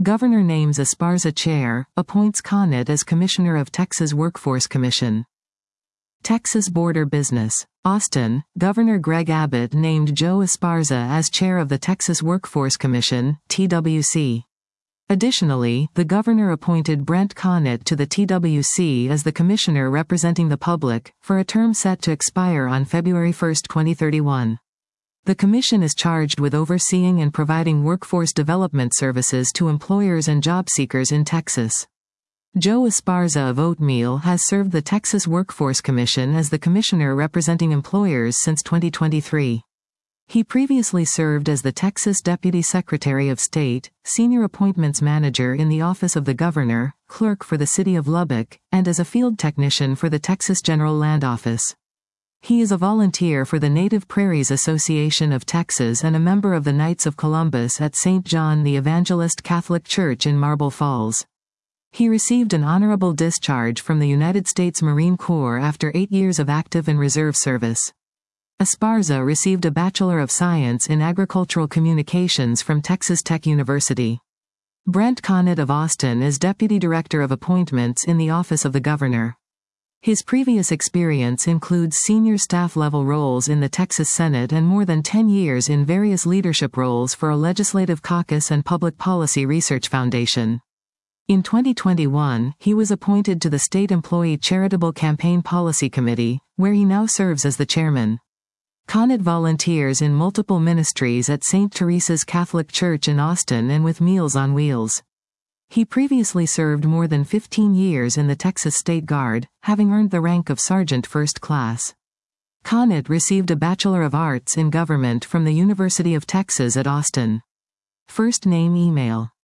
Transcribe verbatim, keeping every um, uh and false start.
Governor names Esparza chair, appoints Conant as Commissioner of Texas Workforce Commission. Texas Border Business. Austin, Governor Greg Abbott named Joe Esparza as chair of the Texas Workforce Commission, T W C. Additionally, the governor appointed Brent Conant to the T W C as the commissioner representing the public, for a term set to expire on February first, twenty thirty-one. The commission is charged with overseeing and providing workforce development services to employers and job seekers in Texas. Joe Esparza of Oatmeal has served the Texas Workforce Commission as the commissioner representing employers since twenty twenty-three. He previously served as the Texas Deputy Secretary of State, Senior Appointments Manager in the Office of the Governor, Clerk for the City of Lubbock, and as a field technician for the Texas General Land Office. He is a volunteer for the Native Prairies Association of Texas and a member of the Knights of Columbus at Saint John the Evangelist Catholic Church in Marble Falls. He received an honorable discharge from the United States Marine Corps after eight years of active and reserve service. Esparza received a Bachelor of Science in Agricultural Communications from Texas Tech University. Brent Conant of Austin is Deputy Director of Appointments in the Office of the Governor. His previous experience includes senior staff-level roles in the Texas Senate and more than ten years in various leadership roles for a legislative caucus and public policy research foundation. In twenty twenty-one, he was appointed to the State Employee Charitable Campaign Policy Committee, where he now serves as the chairman. Conant volunteers in multiple ministries at Saint Teresa's Catholic Church in Austin and with Meals on Wheels. He previously served more than fifteen years in the Texas State Guard, having earned the rank of Sergeant First Class. Conant received a Bachelor of Arts in Government from the University of Texas at Austin. First name email.